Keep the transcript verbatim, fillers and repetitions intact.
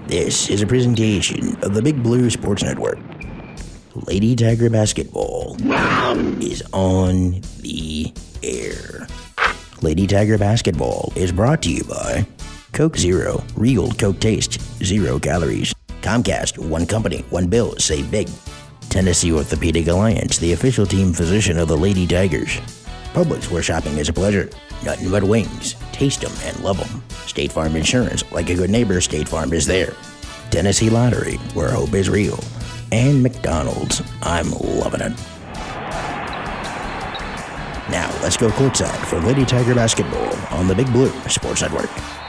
This is a presentation of the Big Blue Sports Network. Lady Tiger Basketball is on the air. Lady Tiger Basketball is brought to you by Coke Zero, Real Coke Taste, zero calories. Comcast, one company, one bill, save big. Tennessee Orthopedic Alliance, the official team physician of the Lady Tigers. Publix, where shopping is a pleasure. Nothing but wings. Taste them and love them. State Farm Insurance, like a good neighbor, State Farm is there. Tennessee Lottery, where hope is real. And McDonald's, I'm loving it. Now, let's go courtside for Lady Tiger Basketball on the Big Blue Sports Network.